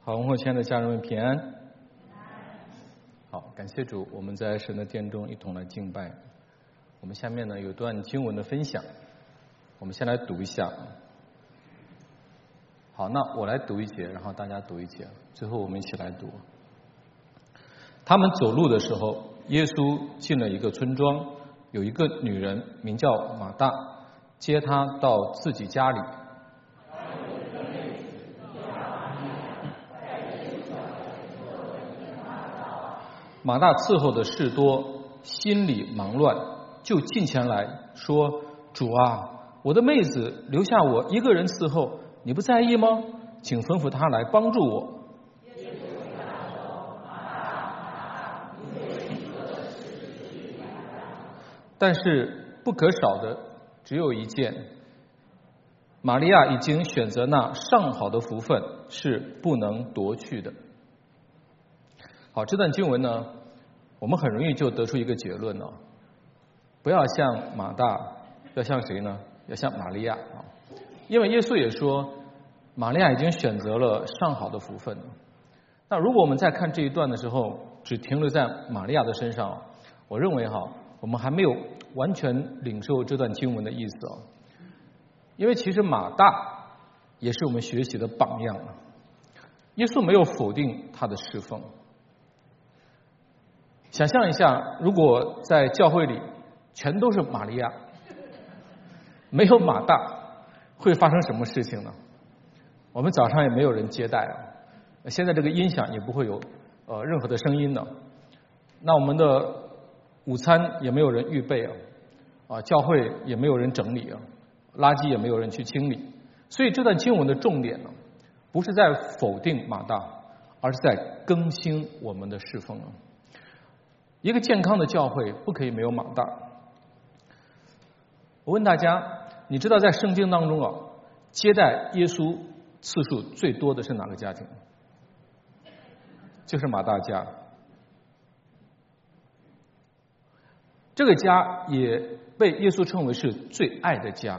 好，问候亲爱的家人们平安。好，感谢主，我们在神的殿中一同来敬拜。我们下面呢有段经文的分享，我们先来读一下。好，那我来读一节，然后大家读一节，最后我们一起来读。他们走路的时候，耶稣进了一个村庄，有一个女人名叫马大，接他到自己家里。马大伺候的事多，心里忙乱，就近前来说：“主啊，我的妹子留下我一个人伺候，你不在意吗？请吩咐她来帮助我。”但是不可少的只有一件，玛利亚已经选择那上好的福分，是不能夺去的。好，这段经文呢，我们很容易就得出一个结论了，不要像马大，要像谁呢？要像玛利亚啊，因为耶稣也说，玛利亚已经选择了上好的福分。那如果我们在看这一段的时候，只停留在玛利亚的身上，我认为我们还没有完全领受这段经文的意思啊，因为其实马大也是我们学习的榜样。耶稣没有否定他的侍奉。想象一下，如果在教会里全都是玛利亚，没有马大，会发生什么事情呢？我们早上也没有人接待啊，现在这个音响也不会有任何的声音的。那我们的午餐也没有人预备啊，教会也没有人整理啊，垃圾也没有人去清理。所以这段经文的重点呢，不是在否定马大，而是在更新我们的侍奉。一个健康的教会不可以没有马大。我问大家，你知道在圣经当中接待耶稣次数最多的是哪个家庭？就是马大家。这个家也被耶稣称为是最爱的家。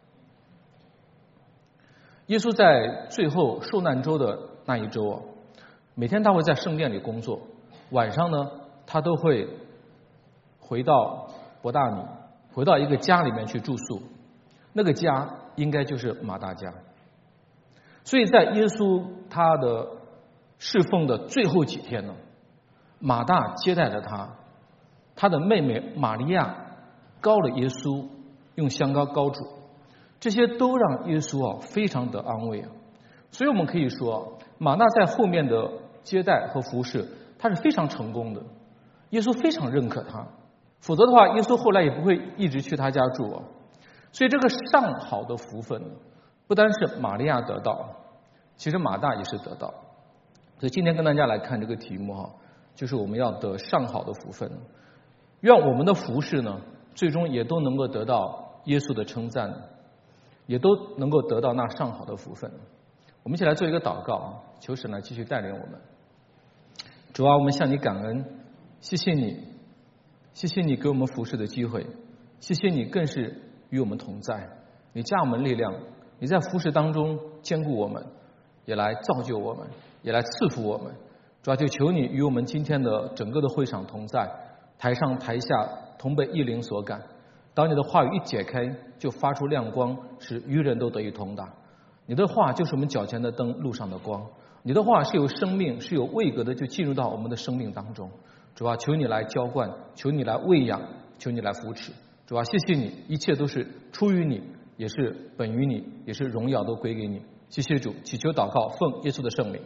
耶稣在最后受难周的那一周每天他会在圣殿里工作，晚上呢他都会回到伯大尼，回到一个家里面去住宿，那个家应该就是马大家。所以在耶稣他的侍奉的最后几天呢，马大接待了他，他的妹妹玛利亚膏了耶稣，用香膏膏主，这些都让耶稣非常的安慰。所以我们可以说，马大在后面的接待和服侍，他是非常成功的。耶稣非常认可他，否则的话，耶稣后来也不会一直去他家住。所以这个上好的福分，不单是玛利亚得到，其实马大也是得到。所以今天跟大家来看这个题目就是我们要得上好的福分。愿我们的服事呢，最终也都能够得到耶稣的称赞，也都能够得到那上好的福分。我们一起来做一个祷告，求神来继续带领我们。主啊，我们向你感恩，谢谢你，谢谢你给我们服事的机会，谢谢你更是与我们同在，你加我们力量，你在服事当中坚固我们，也来造就我们，也来赐福我们。主啊，就求你与我们今天的整个的会场同在，台上台下同被一灵所感。当你的话语一解开，就发出亮光，使愚人都得以通达。你的话就是我们脚前的灯，路上的光。你的话是有生命，是有位格的，就进入到我们的生命当中。主啊，求你来浇灌，求你来喂养，求你来扶持。主啊，谢谢你，一切都是出于你，也是本于你，也是荣耀都归给你。谢谢主，祈求祷告，奉耶稣的圣名。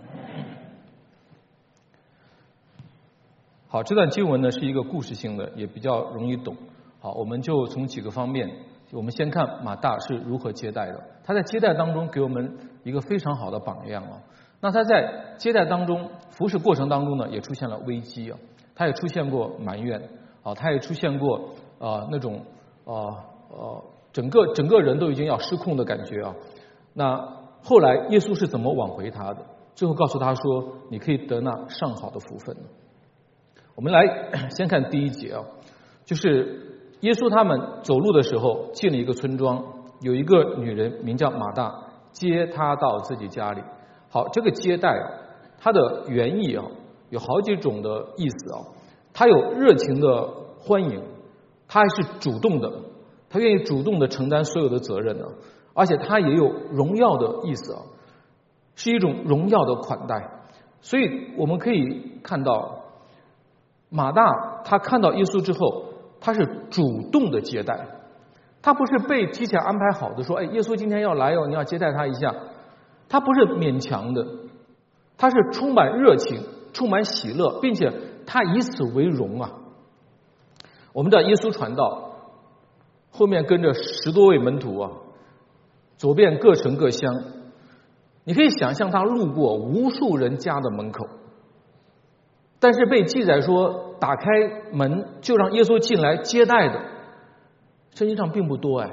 好，这段经文呢是一个故事性的，也比较容易懂。好，我们就从几个方面，我们先看马大是如何接待的。他在接待当中给我们一个非常好的榜样。那他在接待当中服侍过程当中呢，也出现了危机他也出现过埋怨他也出现过那种整个人都已经要失控的感觉那后来耶稣是怎么挽回他的？最后告诉他说，你可以得那上好的福分。我们来先看第一节就是耶稣他们走路的时候进了一个村庄，有一个女人名叫马大，接他到自己家里。 好，这个接待啊，它的原意啊有好几种的意思啊，它有热情的欢迎，它还是主动的，他愿意主动的承担所有的责任呢，而且它也有荣耀的意思啊，是一种荣耀的款待。所以我们可以看到，马大他看到耶稣之后，他是主动的接待，他不是被提前安排好的说，哎，耶稣今天要来哦，你要接待他一下，他不是勉强的，他是充满热情，充满喜乐，并且他以此为荣啊。我们的耶稣传道后面跟着10多位门徒啊，走遍各城各乡，你可以想象他路过无数人家的门口，但是被记载说打开门就让耶稣进来接待的，圣经上并不多哎。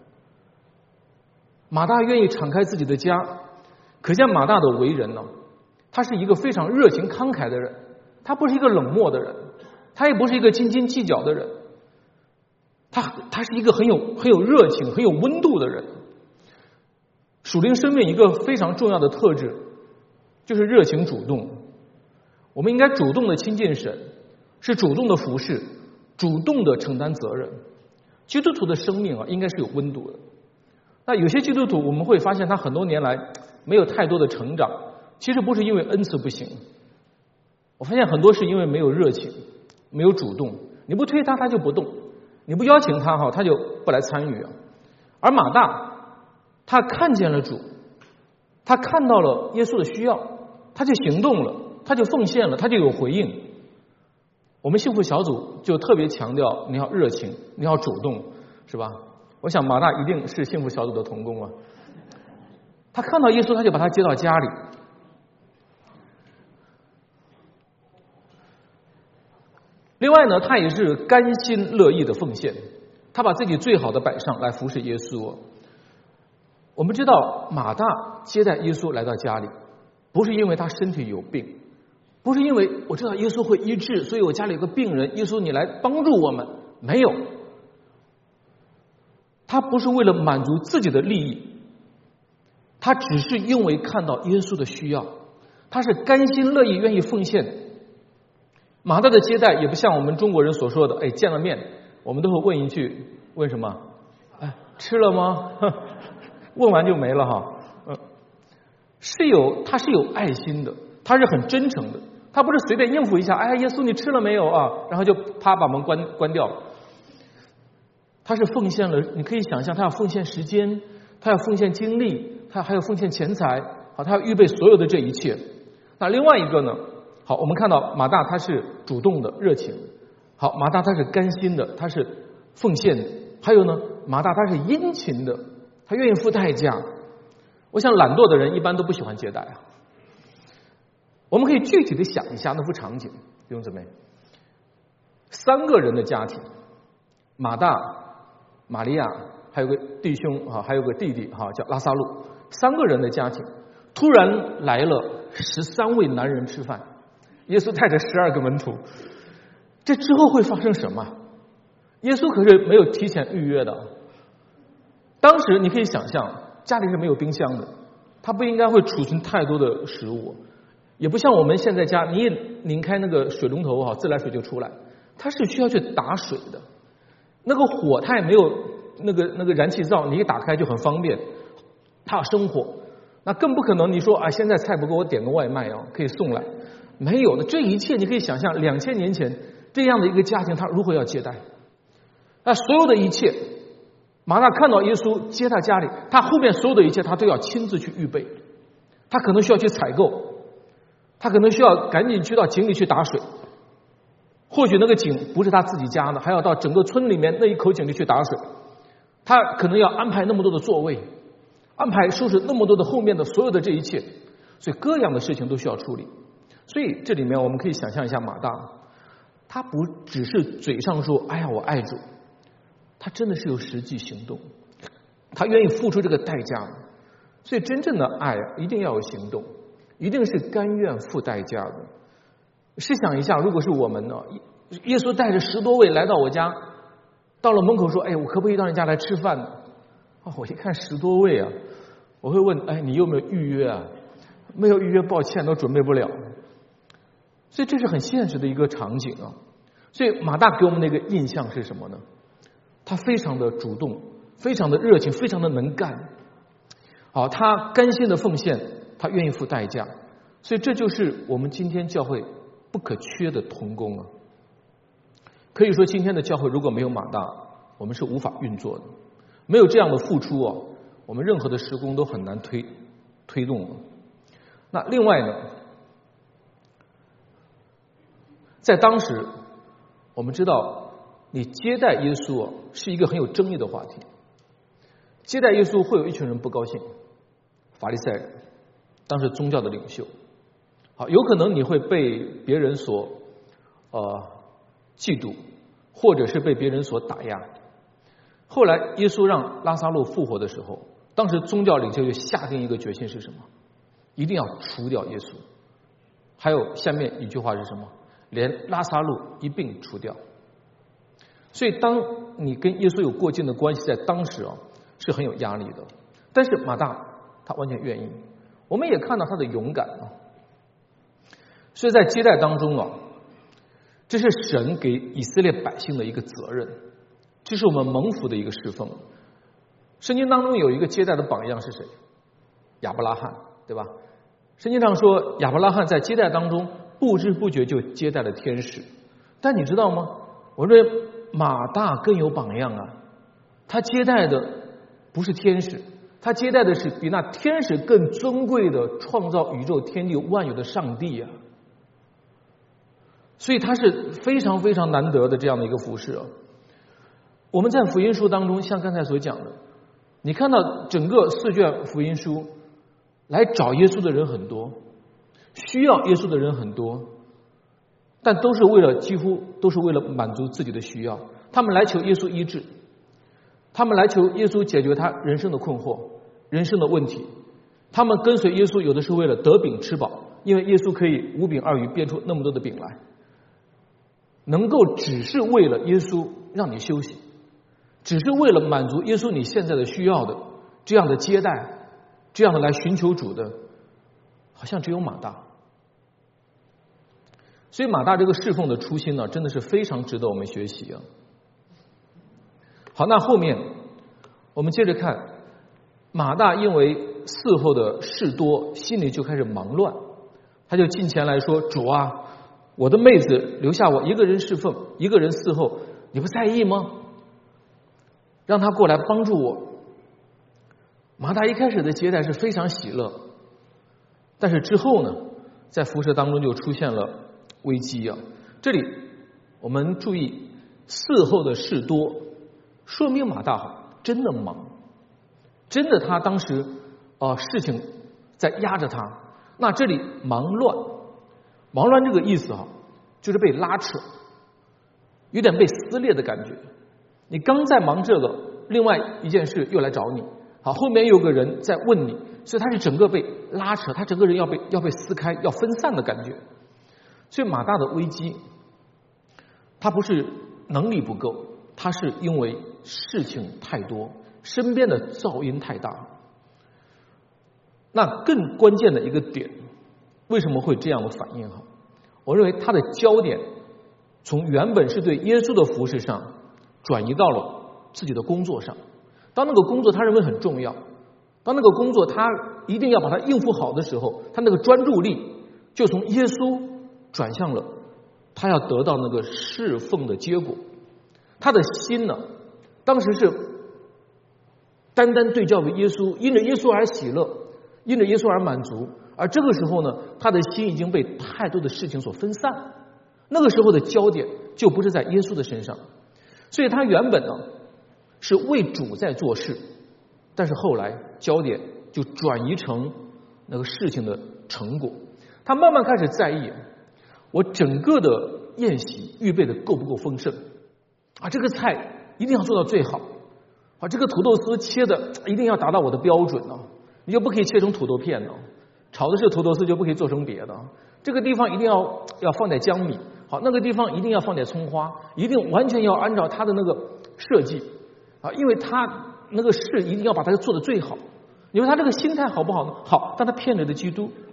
马大愿意敞开自己的家，可见马大的为人呢，他是一个非常热情慷慨的人，他不是一个冷漠的人，他也不是一个斤斤计较的人，他是一个很有热情、很有温度的人。属灵生命一个非常重要的特质就是热情主动，我们应该主动的亲近神，是主动的服侍，主动的承担责任。基督徒的生命啊，应该是有温度的。那有些基督徒我们会发现他很多年来没有太多的成长，其实不是因为恩赐不行，我发现很多是因为没有热情，没有主动。你不推他，他就不动；你不邀请他哈，他就不来参与啊。而马大他看见了主，他看到了耶稣的需要，他就行动了，他就奉献了，他就有回应。我们幸福小组就特别强调你要热情，你要主动，是吧？我想马大一定是幸福小组的同工啊。他看到耶稣，他就把他接到家里。另外呢，他也是甘心乐意的奉献，他把自己最好的摆上来服侍耶稣。我们知道马大接待耶稣来到家里，不是因为他身体有病，不是因为我知道耶稣会医治，所以我家里有个病人，耶稣你来帮助我们，没有。他不是为了满足自己的利益，他只是因为看到耶稣的需要，他是甘心乐意愿意奉献。马大的接待也不像我们中国人所说的，哎，见了面我们都会问一句，问什么？哎，吃了吗？问完就没了哈。他是有爱心的，他是很真诚的，他不是随便应付一下，哎，耶稣你吃了没有啊？然后就啪把门关掉了。他是奉献了，你可以想象他要奉献时间，他要奉献精力，他还要奉献钱财，好，他要预备所有的这一切。那另外一个呢？好，我们看到马大他是主动的、热情。好，马大他是甘心的，他是奉献的。还有呢，马大他是殷勤的，他愿意付代价。我想懒惰的人一般都不喜欢接待啊。我们可以具体的想一下那幅场景，弟兄姊妹，3个人的家庭，马大、玛利亚，还有个弟兄啊，还有个弟弟哈，叫拉撒路，3个人的家庭，突然来了13位男人吃饭，耶稣带着12个门徒，这之后会发生什么？耶稣可是没有提前预约的。当时你可以想象，家里是没有冰箱的，他不应该会储存太多的食物，也不像我们现在家，你一拧开那个水龙头哈，自来水就出来，他是需要去打水的。那个火他也没有那个燃气灶，你一打开就很方便，他要生火，那更不可能你说啊，现在菜不够，我点个外卖啊，可以送来，没有的。这一切你可以想象2000年前这样的一个家庭，他如何要接待？那所有的一切，马大看到耶稣接他家里，他后面所有的一切他都要亲自去预备，他可能需要去采购，他可能需要赶紧去到井里去打水。或许那个井不是他自己家的，还要到整个村里面那一口井里去打水，他可能要安排那么多的座位，安排收拾那么多的后面的所有的这一切，所以各样的事情都需要处理。所以这里面我们可以想象一下马大，他不只是嘴上说哎呀我爱主，他真的是有实际行动，他愿意付出这个代价。所以真正的爱一定要有行动，一定是甘愿付代价的。试想一下，如果是我们呢，耶稣带着10多位来到我家，到了门口说，哎，我可不可以到你家来吃饭呢？我一看10多位啊，我会问，哎，你有没有预约啊？ 没有预约，抱歉，都准备不了。所以这是很现实的一个场景啊。所以马大给我们的一个印象是什么呢？他非常的主动，非常的热情，非常的能干。好，他甘心的奉献，他愿意付代价。所以这就是我们今天教会不可缺的同工啊。可以说今天的教会如果没有马大，我们是无法运作的。没有这样的付出啊，我们任何的事工都很难推动了。那另外呢，在当时我们知道你接待耶稣啊是一个很有争议的话题。接待耶稣会有一群人不高兴，法利赛人，当时宗教的领袖。好，有可能你会被别人所嫉妒，或者是被别人所打压。后来耶稣让拉撒路复活的时候，当时宗教领袖就下定一个决心是什么？一定要除掉耶稣。还有下面一句话是什么？连拉撒路一并除掉。所以当你跟耶稣有过近的关系，在当时啊是很有压力的。但是马大他完全愿意，我们也看到他的勇敢啊。所以在接待当中啊，这是神给以色列百姓的一个责任，这是我们蒙福的一个侍奉。圣经当中有一个接待的榜样是谁？亚伯拉罕，对吧？圣经上说亚伯拉罕在接待当中不知不觉就接待了天使。但你知道吗？我认为马大更有榜样啊，他接待的不是天使，他接待的是比那天使更尊贵的创造宇宙天地万有的上帝啊。所以他是非常非常难得的这样的一个服事啊。我们在福音书当中，像刚才所讲的，你看到整个4卷福音书来找耶稣的人很多，需要耶稣的人很多，但几乎都是为了满足自己的需要。他们来求耶稣医治，他们来求耶稣解决他人生的困惑、人生的问题。他们跟随耶稣有的是为了得饼吃饱，因为耶稣可以5饼2鱼变出那么多的饼来。能够只是为了耶稣让你休息，只是为了满足耶稣你现在的需要的这样的接待，这样的来寻求主的，好像只有马大。所以马大这个侍奉的初心呢，真的是非常值得我们学习啊。好，那后面我们接着看，马大因为伺候的事多，心里就开始忙乱，他就进前来说：“主啊，我的妹子留下我一个人侍奉，一个人伺候，你不在意吗？让他过来帮助我。”马大一开始的接待是非常喜乐，但是之后呢，在服事当中就出现了危机啊。这里我们注意，伺候的事多，说明马大真的忙，真的他当时事情在压着他。那这里忙乱这个意思就是被拉扯，有点被撕裂的感觉。你刚在忙这个，另外一件事又来找你，好，后面有个人在问你，所以他是整个被拉扯，他整个人要被撕开，要分散的感觉。所以马大的危机，他不是能力不够，他是因为事情太多，身边的噪音太大。那更关键的一个点，为什么会这样的反应？我认为他的焦点从原本是对耶稣的服事上转移到了自己的工作上。当那个工作他认为很重要，当那个工作他一定要把它应付好的时候，他那个专注力就从耶稣转向了他要得到那个侍奉的结果。他的心呢，当时是单单对焦为耶稣，因着耶稣而喜乐，因着耶稣而满足。而这个时候呢，他的心已经被太多的事情所分散，那个时候的焦点就不是在耶稣的身上。所以他原本呢是为主在做事，但是后来焦点就转移成那个事情的成果。他慢慢开始在意，我整个的宴席预备的够不够丰盛啊？这个菜一定要做到最好啊！这个土豆丝切的一定要达到我的标准啊！你就不可以切成土豆片呢，炒的是土豆丝就不可以做成别的。这个地方一定要放点姜米，好，那个地方一定要放点葱花，一定完全要按照他的那个设计啊，因为他那个事一定要把它做得最好。你说他这个心态好不好呢？好，但他骗着的基督，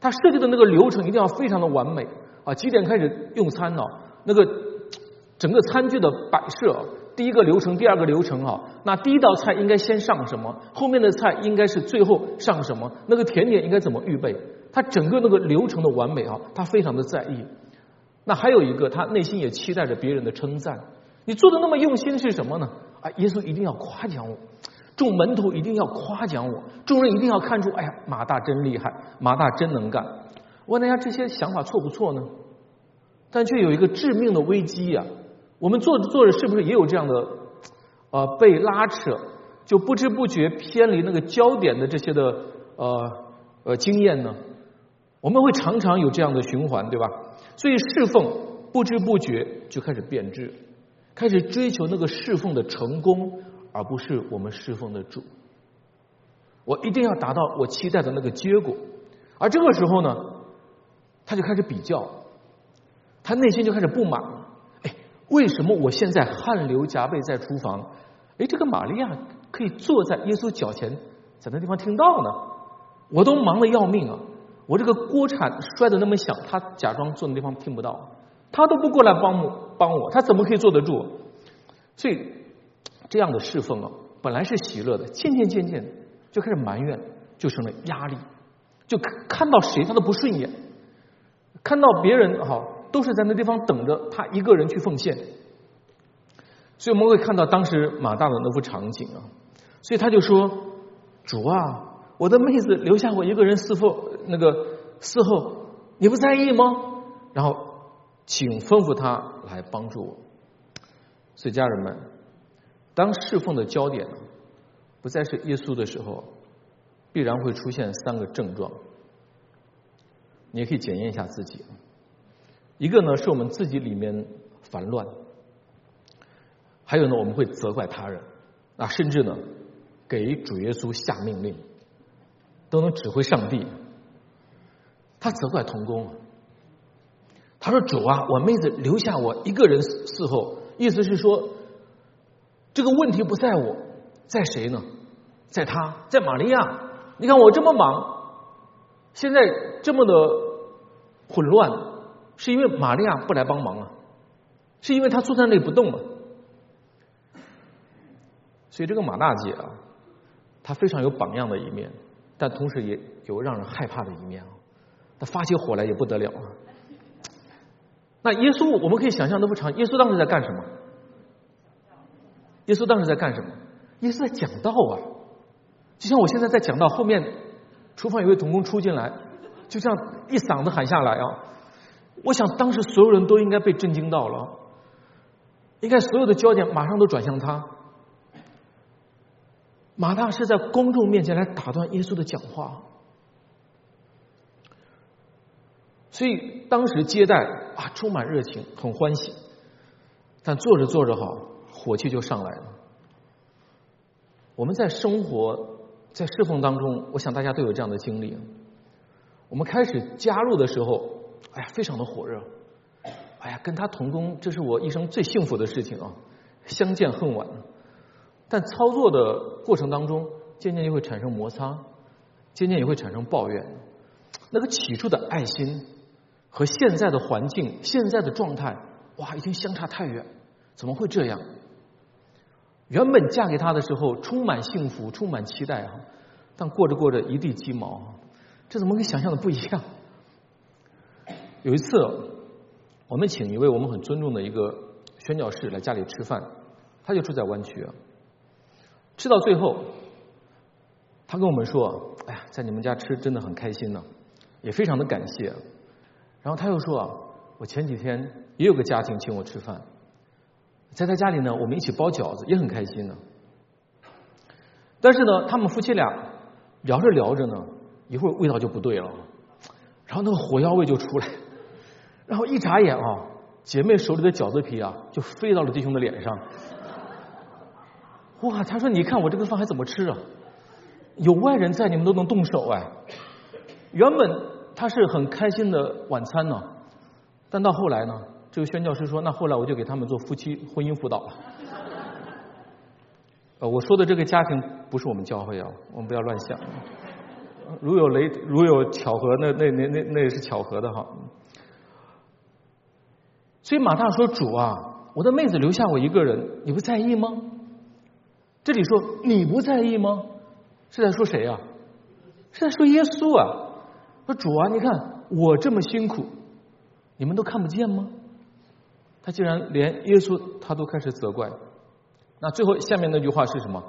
他设计的那个流程一定要非常的完美啊，几点开始用餐呢？那个整个餐具的摆设，第一个流程，第二个流程啊，那第一道菜应该先上什么，后面的菜应该是最后上什么，那个甜点应该怎么预备，他整个那个流程的完美啊，他非常的在意。那还有一个，他内心也期待着别人的称赞。你做的那么用心是什么呢？啊，耶稣一定要夸奖我，众门徒一定要夸奖我，众人一定要看出，哎呀，马大真厉害，马大真能干。我问大家这些想法错不错呢？但却有一个致命的危机啊！我们做着做着，是不是也有这样的被拉扯，就不知不觉偏离那个焦点的这些的经验呢？我们会常常有这样的循环，对吧？所以侍奉不知不觉就开始变质，开始追求那个侍奉的成功，而不是我们侍奉的主。我一定要达到我期待的那个结果，而这个时候呢，他就开始比较，他内心就开始不满。哎，为什么我现在汗流浃背在厨房，哎，这个玛利亚可以坐在耶稣脚前，在那地方听到呢？我都忙得要命啊！我这个锅铲摔得那么响，他假装坐的地方听不到，他都不过来帮我，他怎么可以坐得住？所以这样的侍奉啊，本来是喜乐的，渐渐就开始埋怨，就成了压力，就看到谁他都不顺眼，看到别人都是在那地方等着他一个人去奉献。所以我们会看到当时马大的那幅场景啊，所以他就说：“主啊，我的妹子留下我一个人伺候，你不在意吗？然后请吩咐他来帮助我。”所以家人们，当侍奉的焦点不再是耶稣的时候，必然会出现3个症状。你也可以检验一下自己。一个呢，是我们自己里面烦乱；还有呢，我们会责怪他人，甚至呢，给主耶稣下命令，都能指挥上帝。他责怪同工，他说：“主啊，我妹子留下我一个人伺候。”意思是说，这个问题不在我，在谁呢？在他，在玛利亚。你看我这么忙，现在这么的混乱，是因为玛利亚不来帮忙啊，是因为她坐在那里不动啊。所以这个马大姐啊，她非常有榜样的一面，但同时也有让人害怕的一面啊。她发起火来也不得了啊。那耶稣，我们可以想象那幅场景，耶稣当时在干什么？耶稣当时在干什么？耶稣在讲道啊！就像我现在在讲道，后面厨房有位同工出进来，就这样一嗓子喊下来啊！我想当时所有人都应该被震惊到了，应该所有的焦点马上都转向他。马大是在公众面前来打断耶稣的讲话，所以当时接待充满热情，很欢喜，但做着做着火气就上来了。我们在生活在侍奉当中，我想大家都有这样的经历。我们开始加入的时候，非常的火热，跟他同工，这是我一生最幸福的事情啊，相见恨晚。但操作的过程当中，渐渐就会产生摩擦，渐渐也会产生抱怨。那个起初的爱心和现在的环境、现在的状态，已经相差太远，怎么会这样？原本嫁给他的时候充满幸福、充满期待但过着过着一地鸡毛，这怎么跟想象的不一样？有一次，我们请一位我们很尊重的一个宣教士来家里吃饭，他就住在湾区吃到最后，他跟我们说：“在你们家吃真的很开心呢，也非常的感谢。”然后他又说：“我前几天也有个家庭请我吃饭，在他家里呢，我们一起包饺子，也很开心呢。但是呢，他们夫妻俩聊着聊着呢，一会儿味道就不对了，然后那个火药味就出来，然后一眨眼姐妹手里的饺子皮就飞到了弟兄的脸上。他说：你看我这个饭还怎么吃啊？有外人在，你们都能动手原本他是很开心的晚餐呢，但到后来呢，这个宣教师说：那后来我就给他们做夫妻婚姻辅导了。我说的这个家庭不是我们教会我们不要乱想。 如有巧合，那也是巧合的哈。所以马大说：“主啊，我的妹子留下我一个人，你不在意吗？”这里说你不在意吗？是在说谁啊？是在说耶稣啊。说主啊，你看我这么辛苦，你们都看不见吗？他竟然连耶稣他都开始责怪。那最后下面那句话是什么？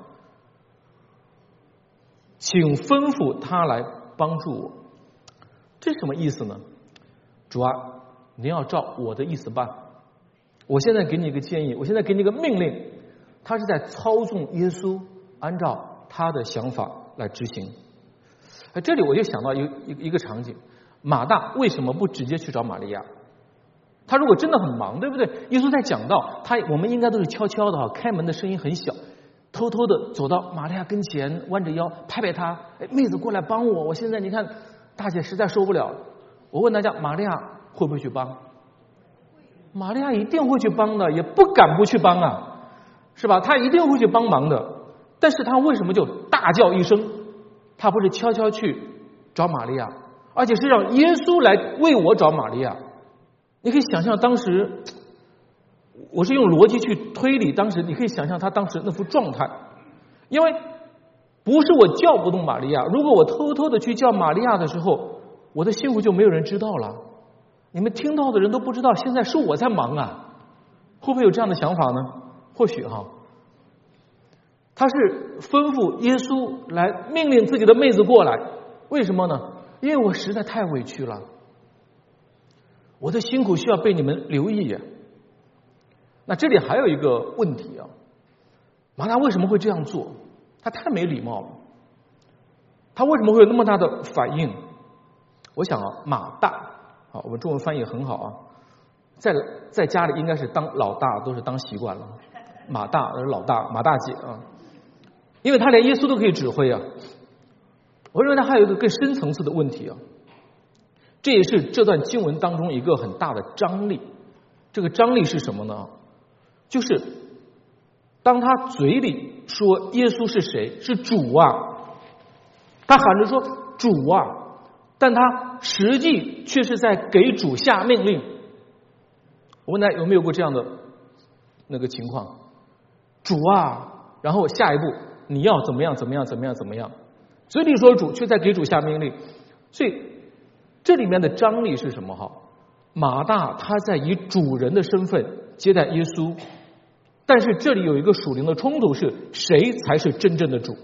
请吩咐他来帮助我。这是什么意思呢？主啊，你要照我的意思办。我现在给你一个建议，我现在给你一个命令，他是在操纵耶稣按照他的想法来执行。这里我就想到一个场景，马大为什么不直接去找玛利亚？他如果真的很忙，对不对？耶稣在讲道，我们应该都是悄悄的，开门的声音很小，偷偷的走到玛利亚跟前，弯着腰拍拍她，妹子过来帮我，我现在你看大姐实在受不了了。我问大家，玛利亚会不会去帮？玛利亚一定会去帮的，也不敢不去帮啊，是吧？她一定会去帮忙的。但是她为什么就大叫一声？她不是悄悄去找玛利亚，而且是让耶稣来为我找玛利亚。你可以想象当时，我是用逻辑去推理，当时你可以想象他当时那副状态，因为不是我叫不动玛利亚，如果我偷偷的去叫玛利亚的时候，我的辛苦就没有人知道了，你们听到的人都不知道现在是我在忙啊，会不会有这样的想法呢？或许哈，他是吩咐耶稣来命令自己的妹子过来，为什么呢？因为我实在太委屈了，我的辛苦需要被你们留意呀。那这里还有一个问题啊，马大为什么会这样做？他太没礼貌了。他为什么会有那么大的反应？我想啊，马大啊，我们中文翻译很好啊，在家里应该是当老大都是当习惯了，马大老大马大姐啊，因为他连耶稣都可以指挥啊。我认为他还有一个更深层次的问题啊。这也是这段经文当中一个很大的张力。这个张力是什么呢？就是当他嘴里说耶稣是谁？是主啊，他喊着说主啊，但他实际却是在给主下命令。我问大家有没有过这样的那个情况？主啊，然后下一步你要怎么样怎么样怎么样怎么样，嘴里说主，却在给主下命令。所以这里面的张力是什么？哈，马大他在以主人的身份接待耶稣，但是这里有一个属灵的冲突，是谁才是真正的主？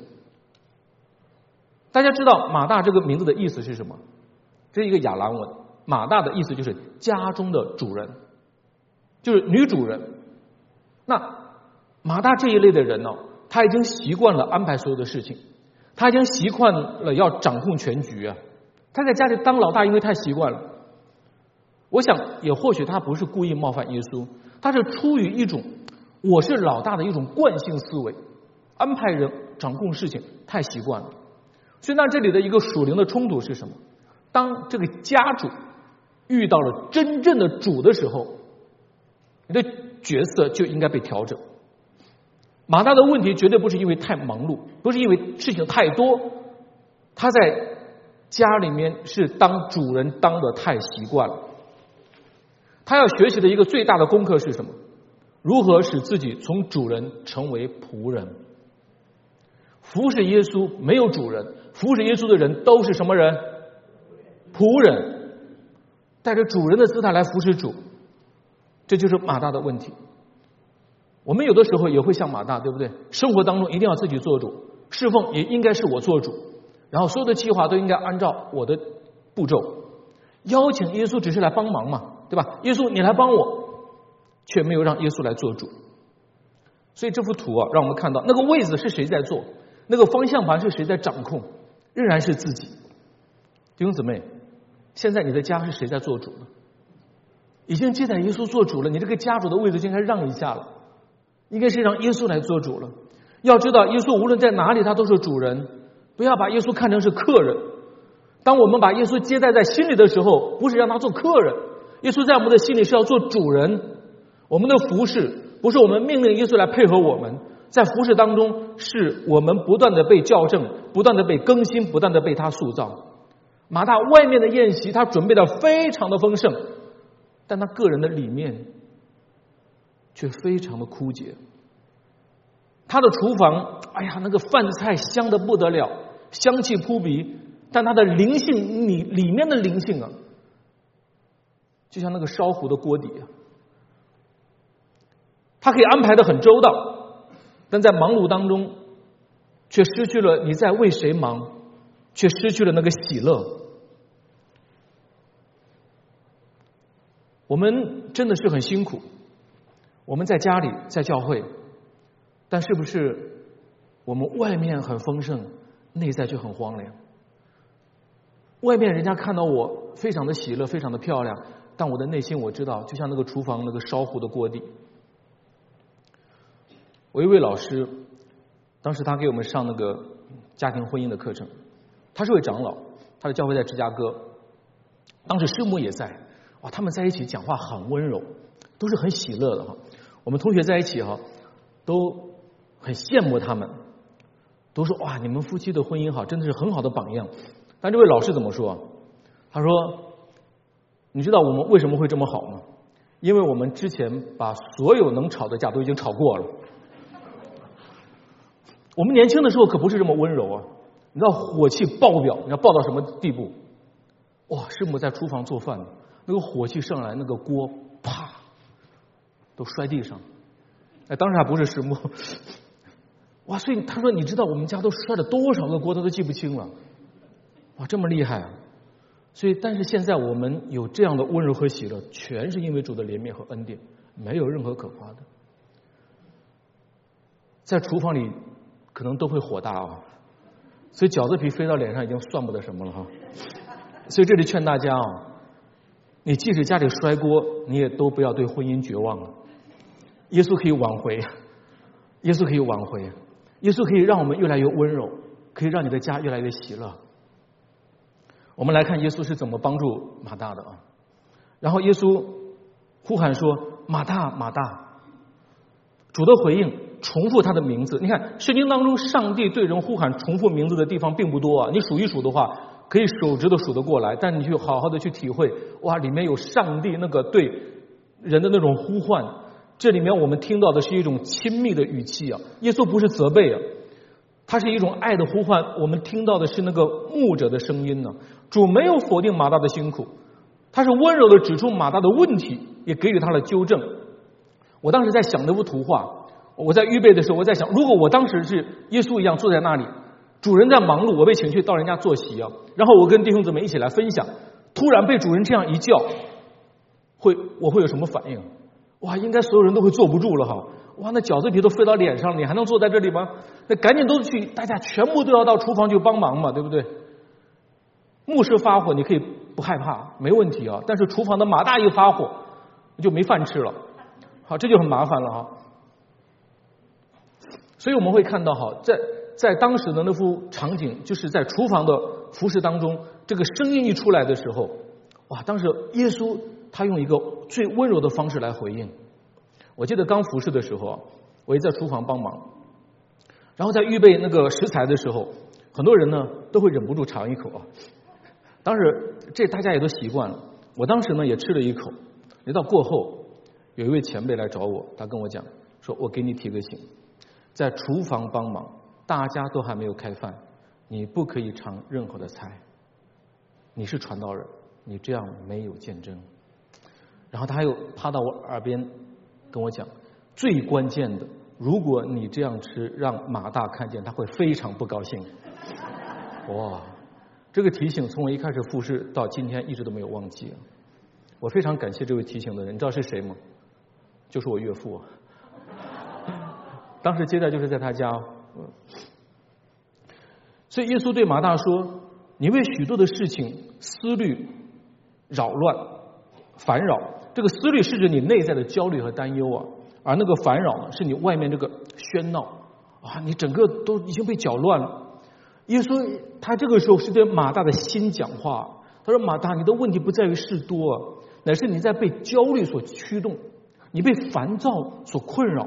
大家知道马大这个名字的意思是什么？这是一个亚兰文，马大的意思就是家中的主人，就是女主人。那马大这一类的人呢，他已经习惯了安排所有的事情，他已经习惯了要掌控全局啊。他在家里当老大，因为太习惯了。我想也或许他不是故意冒犯耶稣，他是出于一种我是老大的一种惯性思维，安排人掌控事情太习惯了。所以那这里的一个属灵的冲突是什么？当这个家主遇到了真正的主的时候，你的角色就应该被调整。马大的问题绝对不是因为太忙碌，不是因为事情太多，他在家里面是当主人当得太习惯了。他要学习的一个最大的功课是什么？如何使自己从主人成为仆人？服侍耶稣没有主人，服侍耶稣的人都是什么人？仆人，带着主人的姿态来服侍主，这就是马大的问题。我们有的时候也会像马大，对不对？生活当中一定要自己做主，侍奉也应该是我做主，然后所有的计划都应该按照我的步骤。邀请耶稣只是来帮忙嘛，对吧？耶稣你来帮我，却没有让耶稣来做主。所以这幅图啊，让我们看到那个位子是谁在做，那个方向盘是谁在掌控，仍然是自己。弟兄姊妹，现在你的家是谁在做主呢？已经接待耶稣做主了，你这个家主的位置就应该让一下了，应该是让耶稣来做主了。要知道耶稣无论在哪里他都是主人，不要把耶稣看成是客人。当我们把耶稣接待在心里的时候，不是让他做客人，耶稣在我们的心里是要做主人。我们的服侍不是我们命令耶稣来配合我们， 在服事当中，是我们不断的被校正，不断的被更新，不断的被他塑造。马大外面的宴席他准备的非常的丰盛，但他个人的里面却非常的枯竭。他的厨房，哎呀，那个饭菜香得不得了，香气扑鼻，但他的灵性，你里面的灵性啊，就像那个烧糊的锅底啊。他可以安排得很周到，但在忙碌当中却失去了你在为谁忙，却失去了那个喜乐。我们真的是很辛苦，我们在家里，在教会，但是不是我们外面很丰盛，内在却很荒凉？外面人家看到我非常的喜乐，非常的漂亮，但我的内心我知道，就像那个厨房那个烧糊的锅底。我一位老师，当时他给我们上那个家庭婚姻的课程，他是位长老，他的教会在芝加哥，当时师母也在，哇，他们在一起讲话很温柔，都是很喜乐的哈。我们同学在一起哈，都很羡慕他们，都说哇，你们夫妻的婚姻好，真的是很好的榜样。但这位老师怎么说？他说，你知道我们为什么会这么好吗？因为我们之前把所有能吵的架都已经吵过了。我们年轻的时候可不是这么温柔啊，你知道火气爆表，你知道爆到什么地步？哇，师母在厨房做饭，那个火气上来，那个锅啪都摔地上。哎，当时还不是师母。哇，所以他说，你知道我们家都摔了多少个锅，他都记不清了。哇，这么厉害啊！所以，但是现在我们有这样的温柔和喜乐，全是因为主的怜悯和恩典，没有任何可夸的。在厨房里可能都会火大啊，所以饺子皮飞到脸上已经算不得什么了哈。所以这里劝大家啊，你即使家里摔锅，你也都不要对婚姻绝望了。耶稣可以挽回，耶稣可以挽回，耶稣可以让我们越来越温柔，可以让你的家越来越喜乐。我们来看耶稣是怎么帮助马大的啊。然后耶稣呼喊说：“马大，马大。”主的回应重复他的名字。你看圣经当中，上帝对人呼喊重复名字的地方并不多啊。你数一数的话，可以手指头数得过来。但你去好好的去体会，哇，里面有上帝那个对人的那种呼唤。这里面我们听到的是一种亲密的语气啊。耶稣不是责备啊，它是一种爱的呼唤。我们听到的是那个牧者的声音呢。主没有否定马大的辛苦，他是温柔的指出马大的问题，也给予他的纠正。我当时在想那幅图画，我在预备的时候，我在想，如果我当时是耶稣一样坐在那里，主人在忙碌，我被请去到人家坐席啊，然后我跟弟兄姊妹一起来分享，突然被主人这样一叫，我会有什么反应？哇，应该所有人都会坐不住了哈！哇，那饺子皮都飞到脸上了，你还能坐在这里吗？那赶紧都去，大家全部都要到厨房去帮忙嘛，对不对？牧师发火你可以不害怕，没问题啊。但是厨房的马大一发火，你就没饭吃了，好，这就很麻烦了哈。所以我们会看到哈，在当时的那幅场景，就是在厨房的服侍当中，这个声音一出来的时候，哇，当时耶稣他用一个最温柔的方式来回应。我记得刚服侍的时候，我也在厨房帮忙，然后在预备那个食材的时候，很多人呢都会忍不住尝一口啊。当时这大家也都习惯了，我当时呢也吃了一口。直到过后，有一位前辈来找我，他跟我讲说：“我给你提个醒，在厨房帮忙，大家都还没有开饭，你不可以尝任何的菜。你是传道人，你这样没有见证。”然后他又趴到我耳边跟我讲，最关键的，如果你这样吃，让马大看见，他会非常不高兴。哇！这个提醒从我一开始服侍到今天一直都没有忘记。我非常感谢这位提醒的人，你知道是谁吗？就是我岳父。当时接待就是在他家。所以耶稣对马大说：“你为许多的事情思虑扰乱烦扰，这个思虑是指你内在的焦虑和担忧啊，而那个烦扰呢，是你外面这个喧闹啊，你整个都已经被搅乱了。”耶稣他这个时候是对马大的心讲话，他说：“马大，你的问题不在于事多，乃是你在被焦虑所驱动，你被烦躁所困扰，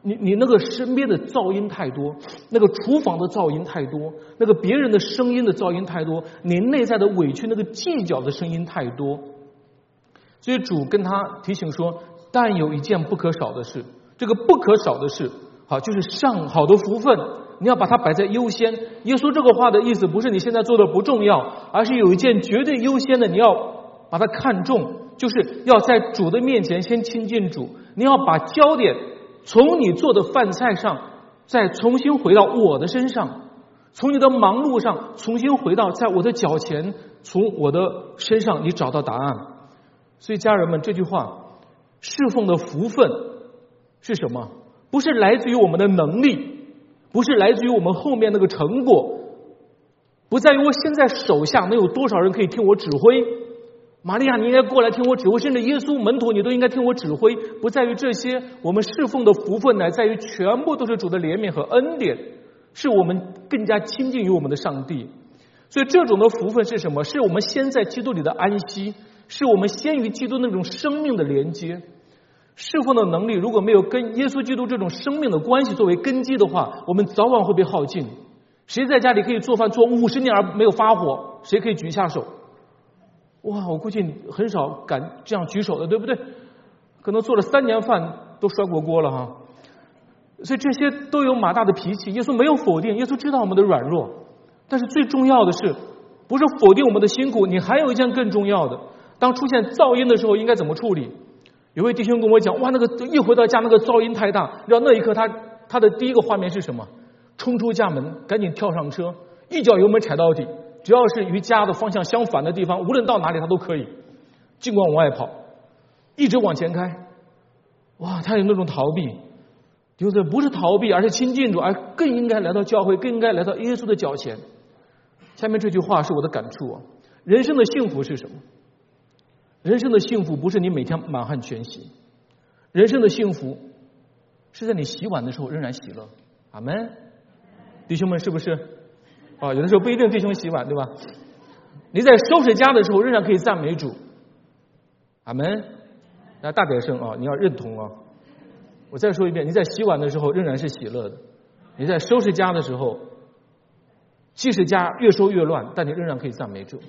你那个身边的噪音太多，那个厨房的噪音太多，那个别人的声音的噪音太多，你内在的委屈那个计较的声音太多。所以主跟他提醒说，但有一件不可少的事，这个不可少的事，好，就是上好的福分，你要把它摆在优先。耶稣这个话的意思不是你现在做的不重要，而是有一件绝对优先的，你要把它看重，就是要在主的面前先亲近主，你要把焦点从你做的饭菜上再重新回到我的身上，从你的忙碌上重新回到在我的脚前，从我的身上你找到答案。所以家人们，这句话侍奉的福分是什么？不是来自于我们的能力，不是来自于我们后面那个成果，不在于我现在手下能有多少人可以听我指挥。玛利亚你应该过来听我指挥，甚至耶稣门徒你都应该听我指挥，不在于这些。我们侍奉的福分乃在于全部都是主的怜悯和恩典，是我们更加亲近于我们的上帝。所以这种的福分是什么？是我们先在基督里的安息，是我们先于基督那种生命的连接。侍奉的能力如果没有跟耶稣基督这种生命的关系作为根基的话，我们早晚会被耗尽。谁在家里可以做饭做50年而没有发火？谁可以举一下手？哇，我估计很少敢这样举手的，对不对？可能做了3年饭都摔过锅了哈。所以这些都有马大的脾气，耶稣没有否定，耶稣知道我们的软弱，但是最重要的是不是否定我们的辛苦，你还有一件更重要的，当出现噪音的时候应该怎么处理。有位弟兄跟我讲，哇，那个一回到家那个噪音太大，然后那一刻他的第一个画面是什么？冲出家门，赶紧跳上车，一脚油门踩到底，只要是与家的方向相反的地方，无论到哪里他都可以尽管往外跑，一直往前开。哇，他有那种逃避，就是不是逃避，而是亲近主，而更应该来到教会，更应该来到耶稣的脚前。下面这句话是我的感触啊，人生的幸福是什么？人生的幸福不是你每天满汉全席，人生的幸福是在你洗碗的时候仍然喜乐。阿们，弟兄们是不是？有的时候不一定弟兄洗碗，对吧？你在收拾家的时候仍然可以赞美主。阿们，大点声啊，你要认同啊。我再说一遍，你在洗碗的时候仍然是喜乐的，你在收拾家的时候，即使家越收越乱，但你仍然可以赞美主。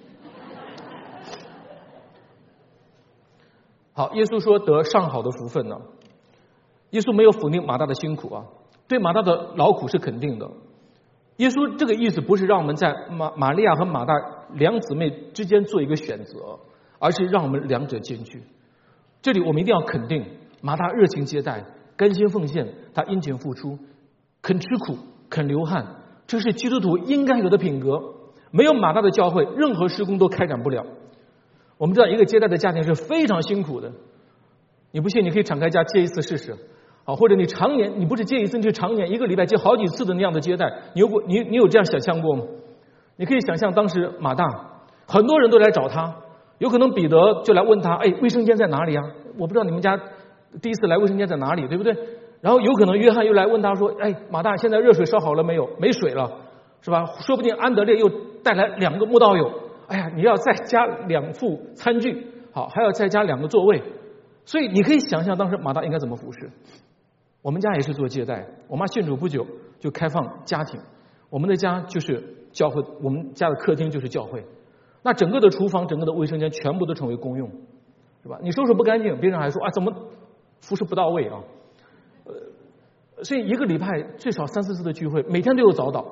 好，耶稣说得上好的福分呢。耶稣没有否定马大的辛苦啊，对马大的劳苦是肯定的。耶稣这个意思不是让我们在玛利亚和马大两姊妹之间做一个选择，而是让我们两者兼具。这里我们一定要肯定马大热情接待，甘心奉献，他殷勤付出，肯吃苦，肯流汗，这是基督徒应该有的品格。没有马大的教会，任何事工都开展不了。我们知道一个接待的家庭是非常辛苦的，你不信你可以敞开家接一次试试，或者你常年，你不是接一次，你是常年1个礼拜接好几次的那样的接待，你有这样想象过吗？你可以想象当时马大很多人都来找他，有可能彼得就来问他，卫生间在哪里啊？我不知道你们家第一次来卫生间在哪里，对不对？然后有可能约翰又来问他说，马大现在热水烧好了没有？没水了，是吧？说不定安德烈又带来2个慕道友，你要再加2副餐具，好，还要再加2个座位。所以你可以想象当时马大应该怎么服侍。我们家也是做接待，我妈信主不久就开放家庭，我们的家就是教会，我们家的客厅就是教会，那整个的厨房整个的卫生间全部都成为公用，是吧？你收拾不干净，别人还说怎么服侍不到位啊。所以1个礼拜最少3、4次的聚会，每天都有早祷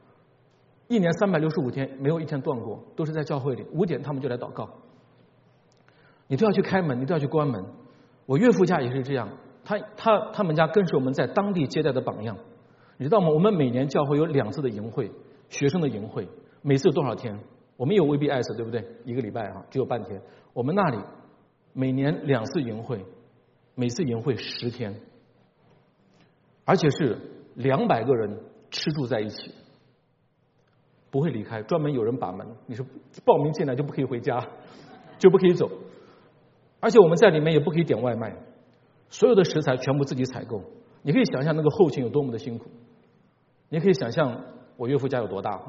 ，1年365天没有一天断过，都是在教会里5点他们就来祷告，你都要去开门，你都要去关门。我岳父家也是这样，他们家更是我们在当地接待的榜样。你知道吗？我们每年教会有2次的营会，学生的营会，每次有多少天？我们有 VBS 对不对？1个礼拜只有半天。我们那里每年2次营会，每次营会10天，而且是200个人吃住在一起，不会离开，专门有人把门，你是报名进来就不可以回家，就不可以走。而且我们在里面也不可以点外卖，所有的食材全部自己采购。你可以想象那个后勤有多么的辛苦，你可以想象我岳父家有多大。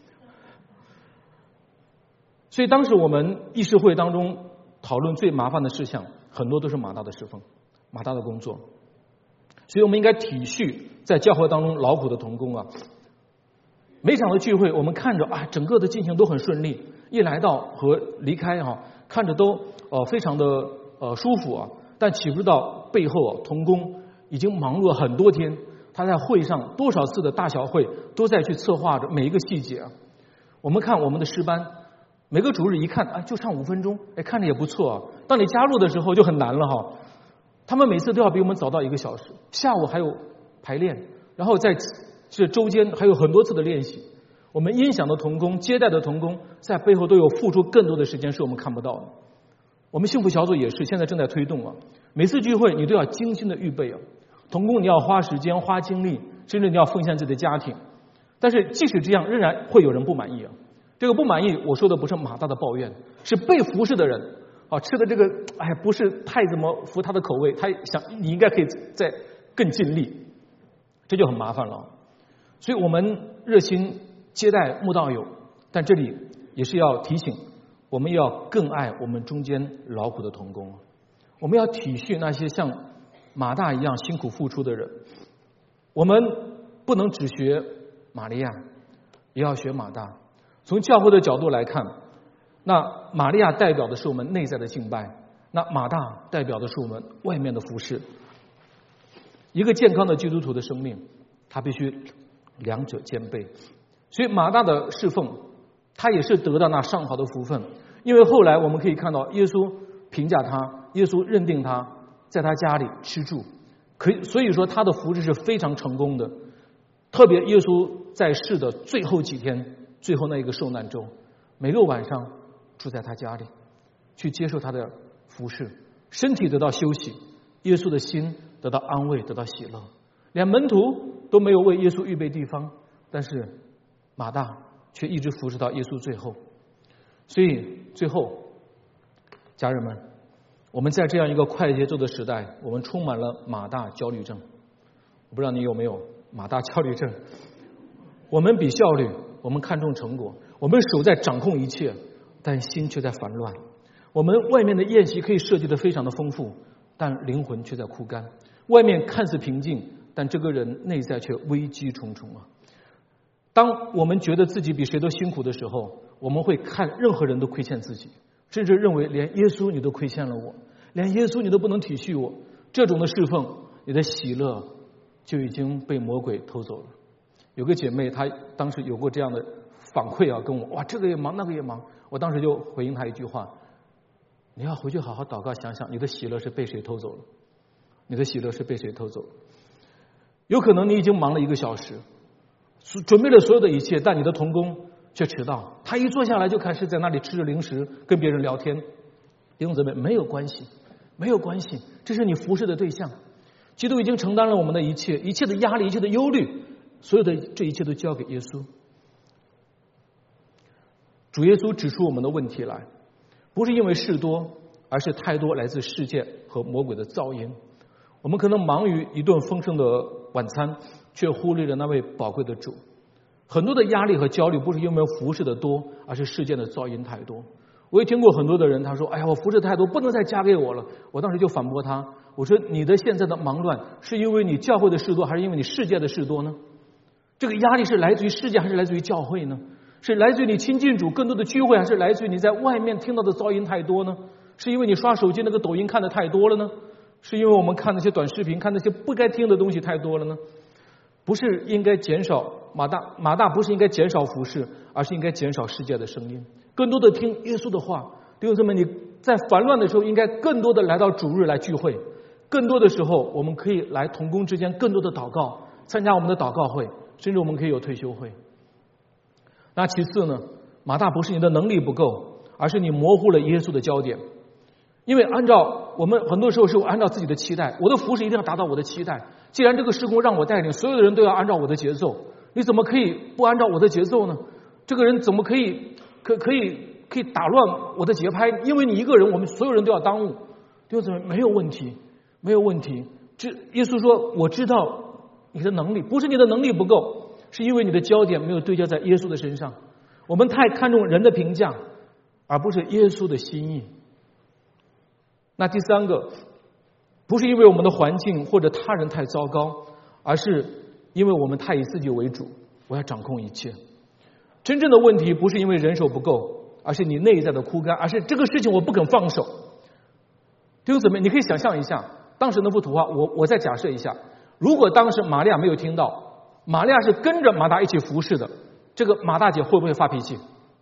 所以当时我们议事会当中讨论最麻烦的事项，很多都是马大的侍奉，马大的工作。 所以我们应该体恤在教会当中劳苦的同工啊。每场的聚会我们看着啊，整个的进行都很顺利，一来到和离开看着都非常的舒服啊，但岂不知道背后同工已经忙碌了很多天，他在会上多少次的大小会都在去策划着每一个细节啊。我们看我们的诗班，每个主日一看就唱5分钟，看着也不错啊。当你加入的时候就很难了他们每次都要比我们早到1个小时，下午还有排练，然后在这周间还有很多次的练习。我们音响的同工、接待的同工在背后都有付出更多的时间，是我们看不到的。我们幸福小组也是现在正在推动每次聚会你都要精心的预备同工你要花时间、花精力，甚至你要奉献自己的家庭。但是即使这样，仍然会有人不满意这个不满意，我说的不是马大的抱怨，是被服侍的人吃的这个不是太怎么服他的口味，他想你应该可以再更尽力，这就很麻烦了。所以我们热心接待慕道友，但这里也是要提醒，我们要更爱我们中间劳苦的同工，我们要体恤那些像马大一样辛苦付出的人。我们不能只学玛利亚，也要学马大。从教会的角度来看，那玛利亚代表的是我们内在的敬拜，那马大代表的是我们外面的服侍。一个健康的基督徒的生命，他必须两者兼备。所以马大的侍奉，他也是得到那上好的福分，因为后来我们可以看到耶稣评价他，耶稣认定他在他家里吃住，所以说他的服侍是非常成功的。特别耶稣在世的最后几天，最后那一个受难周，每个晚上住在他家里，去接受他的服侍，身体得到休息，耶稣的心得到安慰，得到喜乐。连门徒都没有为耶稣预备地方，但是马大却一直服侍到耶稣最后。所以最后家人们，我们在这样一个快节奏的时代，我们充满了马大焦虑症。我不知道你有没有马大焦虑症。我们比效率，我们看重成果，我们手在掌控一切，但心却在烦乱。我们外面的宴席可以设计得非常的丰富，但灵魂却在枯干。外面看似平静，但这个人内在却危机重重当我们觉得自己比谁都辛苦的时候，我们会看任何人都亏欠自己，甚至认为连耶稣你都亏欠了我，连耶稣你都不能体恤我。这种的侍奉，你的喜乐就已经被魔鬼偷走了。有个姐妹她当时有过这样的反馈跟我，哇，这个也忙那个也忙。我当时就回应她一句话，你要回去好好祷告，想想你的喜乐是被谁偷走了，你的喜乐是被谁偷走了。有可能你已经忙了1个小时，准备了所有的一切，但你的同工却迟到，他一坐下来就开始在那里吃着零食跟别人聊天。弟兄姊妹，没有关系，没有关系，这是你服侍的对象。基督已经承担了我们的一切，一切的压力，一切的忧虑，所有的这一切都交给耶稣。主耶稣指出我们的问题来，不是因为事多，而是太多来自世界和魔鬼的噪音。我们可能忙于一顿丰盛的晚餐，却忽略了那位宝贵的主。很多的压力和焦虑不是因为服侍的多，而是世界的噪音太多。我也听过很多的人他说，哎呀，我服侍太多，不能再加给我了。我当时就反驳他，我说你的现在的忙乱是因为你教会的事多，还是因为你世界的事多呢？这个压力是来自于世界还是来自于教会呢？是来自于你亲近主更多的聚会，还是来自于你在外面听到的噪音太多呢？是因为你刷手机那个抖音看的太多了呢？是因为我们看那些短视频，看那些不该听的东西太多了呢？不是应该减少马大不是应该减少服侍，而是应该减少世界的声音，更多的听耶稣的话。弟兄姊妹，你在烦乱的时候应该更多的来到主日来聚会，更多的时候我们可以来同工之间更多的祷告，参加我们的祷告会，甚至我们可以有退休会。那其次呢，马大不是你的能力不够，而是你模糊了耶稣的焦点。因为按照我们很多时候是按照自己的期待，我的服侍一定要达到我的期待。既然这个事工让我带领，所有的人都要按照我的节奏，你怎么可以不按照我的节奏呢？这个人怎么可以打乱我的节拍？因为你一个人，我们所有人都要耽误。弟兄姊妹，没有问题，没有问题。这耶稣说，我知道你的能力，不是你的能力不够，是因为你的焦点没有对焦在耶稣的身上。我们太看重人的评价，而不是耶稣的心意。那第三个， 不是因为我们的环境或者他人太糟糕，而是因为我们太以自己为主，我要掌控一切。真正的问题不是因为人手不够，而是你内在的枯干，而是这个事情我不肯放手。弟兄姊妹，你可以想象一下，当时那幅图画，我再假设一下，如果当时玛利亚没有听到，玛利亚是跟着马大一起服侍的，这个马大姐会不会发脾气？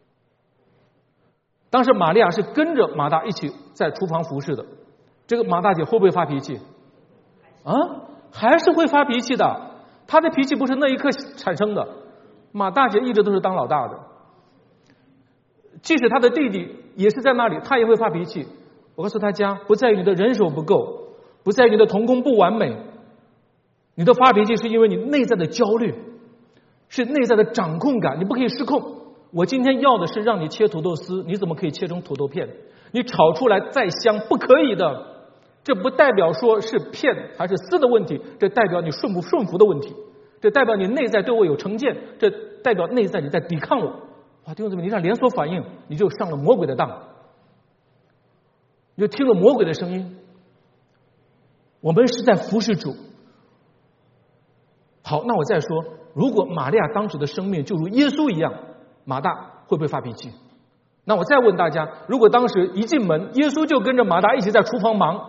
当时玛利亚是跟着马大一起在厨房服侍的，这个马大姐会不会发脾气？还是会发脾气的。她的脾气不是那一刻产生的，马大姐一直都是当老大的，即使她的弟弟也是在那里，她也会发脾气。我告诉大家，不在于你的人手不够，不在于你的同工不完美，你的发脾气是因为你内在的焦虑，是内在的掌控感，你不可以失控。我今天要的是让你切土豆丝，你怎么可以切成土豆片？你炒出来再香，不可以的。这不代表说是片还是丝的问题，这代表你顺不顺服的问题，这代表你内在对我有成见，这代表内在你在抵抗我。哇，弟兄姊妹，你让连锁反应，你就上了魔鬼的当，你就听了魔鬼的声音。我们是在服侍主。好，那我再说，如果玛利亚当时的生命就如耶稣一样，马大会不会发脾气？那我再问大家，如果当时一进门，耶稣就跟着马大一起在厨房忙，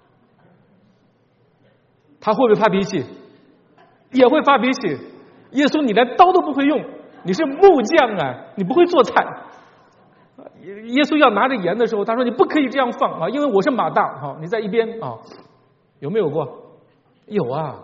他会不会发脾气？也会发脾气。耶稣，你连刀都不会用，你是木匠啊，你不会做菜。耶稣要拿着盐的时候，他说你不可以这样放啊，因为我是马大，你在一边啊。有没有过？有啊。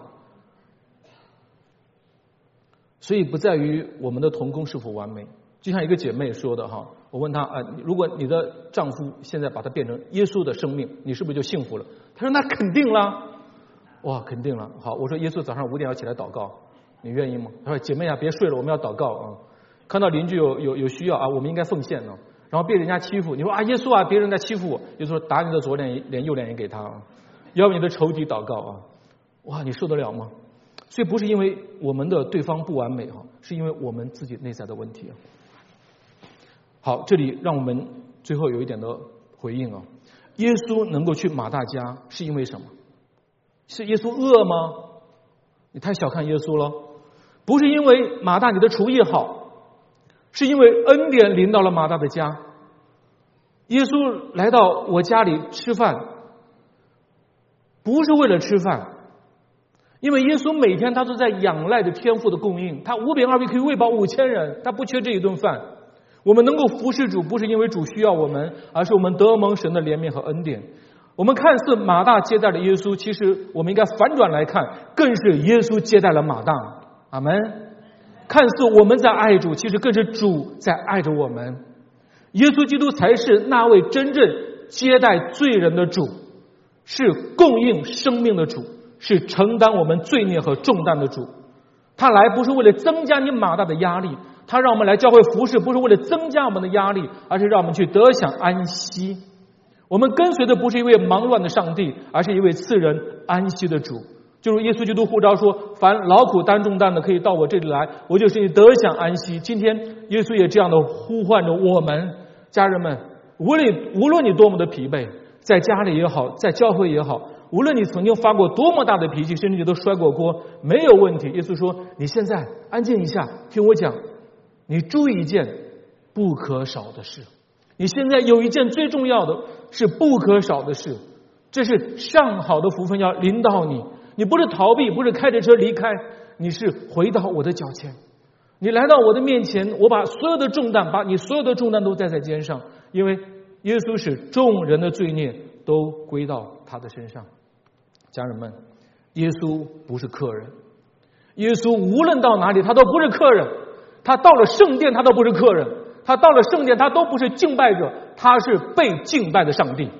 所以不在于我们的同工是否完美，就像一个姐妹说的哈，我问她如果你的丈夫现在把他变成耶稣的生命，你是不是就幸福了？她说那肯定啦。哇，肯定了。好，我说耶稣早上5点要起来祷告，你愿意吗？她说姐妹啊，别睡了，我们要祷告啊。看到邻居有需要啊，我们应该奉献呢。然后被人家欺负，你说啊，耶稣啊，别人在欺负我，耶稣说打你的左脸，连右脸也给他啊，要你的仇敌祷告啊。哇，你受得了吗？所以不是因为我们的对方不完美哈，是因为我们自己内在的问题啊。好，这里让我们最后有一点的回应啊。耶稣能够去马大家是因为什么？是耶稣饿吗？你太小看耶稣了。不是因为马大你的厨艺好，是因为恩典临到了马大的家。耶稣来到我家里吃饭，不是为了吃饭，因为耶稣每天他都在仰赖着天父的供应，他5饼2鱼可以喂饱5000人，他不缺这一顿饭。我们能够服侍主，不是因为主需要我们，而是我们得蒙神的怜悯和恩典。我们看似马大接待了耶稣，其实我们应该反转来看，更是耶稣接待了马大。阿们。看似我们在爱主，其实更是主在爱着我们。耶稣基督才是那位真正接待罪人的主，是供应生命的主，是承担我们罪孽和重担的主。他来不是为了增加你马大的压力，他让我们来教会服侍，不是为了增加我们的压力，而是让我们去得享安息。我们跟随的不是一位忙乱的上帝，而是一位赐人安息的主。就如耶稣基督呼召说，凡劳苦担重担的可以到我这里来，我就使你得享安息。今天耶稣也这样的呼唤着我们。家人们，无论你多么的疲惫，在家里也好，在教会也好，无论你曾经发过多么大的脾气，甚至你都摔过锅，没有问题。耶稣说，你现在安静一下，听我讲，你注意一件不可少的事。你现在有一件最重要的是不可少的事，这是上好的福分要临到你。你不是逃避，不是开着车离开，你是回到我的脚前，你来到我的面前，我把所有的重担，把你所有的重担都带在肩上，因为耶稣使众人的罪孽都归到他的身上。家人们，耶稣不是客人，耶稣无论到哪里他都不是客人，他到了圣殿他都不是客人，他到了圣殿他都不是敬拜者，他是被敬拜的上帝。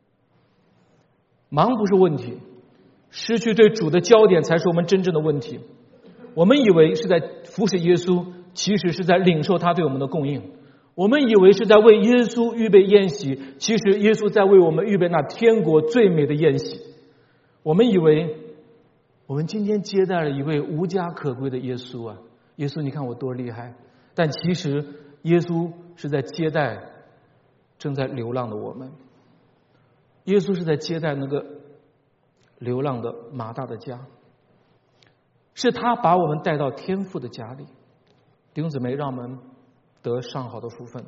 忙不是问题，失去对主的焦点才是我们真正的问题。我们以为是在服侍耶稣，其实是在领受他对我们的供应。我们以为是在为耶稣预备宴席，其实耶稣在为我们预备那天国最美的宴席。我们以为我们今天接待了一位无家可归的耶稣啊，耶稣你看我多厉害，但其实耶稣是在接待正在流浪的我们。耶稣是在接待那个流浪的马大的家，是他把我们带到天父的家里。弟兄姊妹，让我们得上好的福分。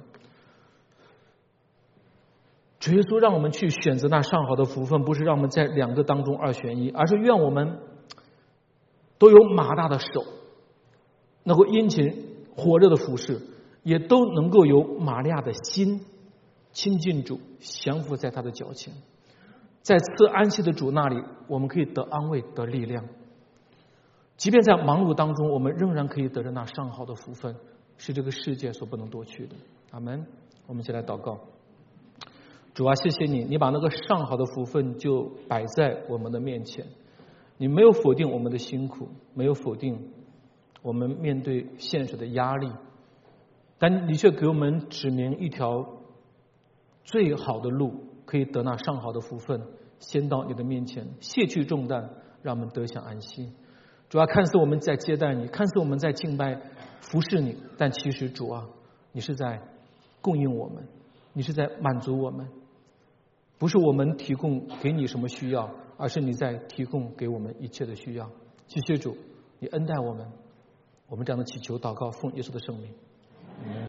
主耶稣让我们去选择那上好的福分，不是让我们在两个当中二选一，而是愿我们都有马大的手，能够殷勤火热的服侍，也都能够有玛利亚的心，亲近主，降服在他的脚前。在赐安息的主那里，我们可以得安慰，得力量。即便在忙碌当中，我们仍然可以得着那上好的福分，是这个世界所不能夺去的。阿们。我们一起来祷告。主啊，谢谢你，你把那个上好的福分就摆在我们的面前，你没有否定我们的辛苦，没有否定我们面对现实的压力，但你却给我们指明一条最好的路，可以得那上好的福分，先到你的面前，卸去重担，让我们得享安息。主啊，看似我们在接待你，看似我们在敬拜服侍你，但其实主啊，你是在供应我们，你是在满足我们，不是我们提供给你什么需要，而是你在提供给我们一切的需要。谢谢主，你恩待我们，我们这样的祈求祷告，奉耶稣的圣名。